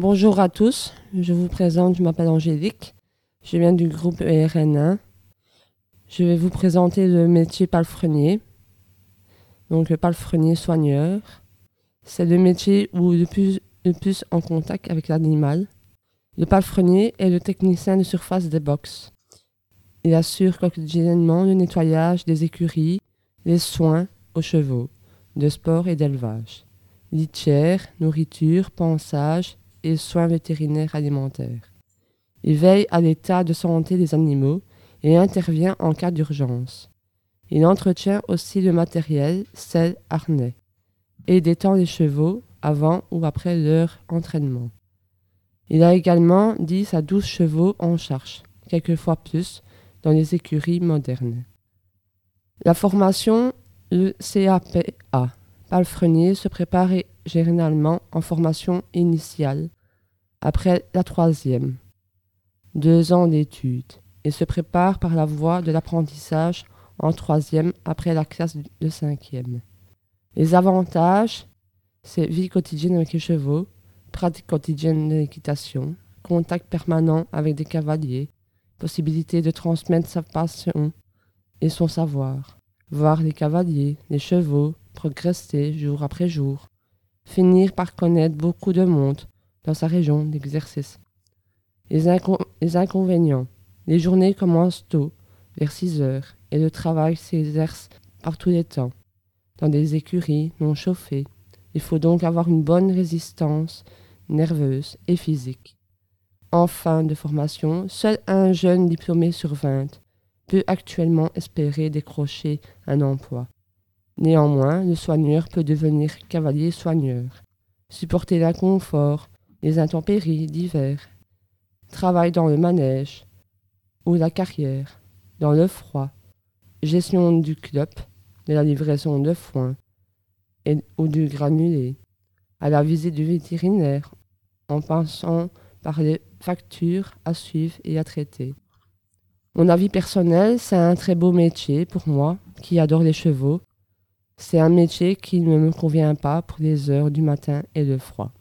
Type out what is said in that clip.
Bonjour à tous, je vous présente, je m'appelle Angélique, je viens du groupe ERN1. Je vais vous présenter le métier palefrenier. Donc le palefrenier soigneur, c'est le métier où le plus en contact avec l'animal. Le palefrenier est le technicien de surface des box. Il assure quotidiennement le nettoyage des écuries, les soins aux chevaux, de sport et d'élevage, litière, nourriture, pansage et soins vétérinaires alimentaires. Il veille à l'état de santé des animaux et intervient en cas d'urgence. Il entretient aussi le matériel, selle, harnais, et détend les chevaux avant ou après leur entraînement. Il a également 10 à 12 chevaux en charge, quelquefois plus, dans les écuries modernes. La formation, le CAPA, palefrenier, se prépare généralement en formation initiale, après la 3e, 2 ans d'études, et se prépare par la voie de l'apprentissage en 3e après la classe de 5e. Les avantages, c'est vie quotidienne avec les chevaux, pratique quotidienne de l'équitation, contact permanent avec des cavaliers, possibilité de transmettre sa passion et son savoir, voir les cavaliers, les chevaux, progresser jour après jour, finir par connaître beaucoup de monde dans sa région d'exercice. Les inconvénients, les journées commencent tôt, vers 6 heures, et le travail s'exerce par tous les temps, dans des écuries non chauffées. Il faut donc avoir une bonne résistance nerveuse et physique. En fin de formation, seul un jeune diplômé sur 20 peut actuellement espérer décrocher un emploi. Néanmoins, le soigneur peut devenir cavalier soigneur, supporter l'inconfort, les intempéries d'hiver, travail dans le manège ou la carrière, dans le froid, gestion du club, de la livraison de foin ou du granulé, à la visite du vétérinaire, en passant par les factures à suivre et à traiter. Mon avis personnel, c'est un très beau métier pour moi, qui adore les chevaux. C'est un métier qui ne me convient pas pour les heures du matin et le froid.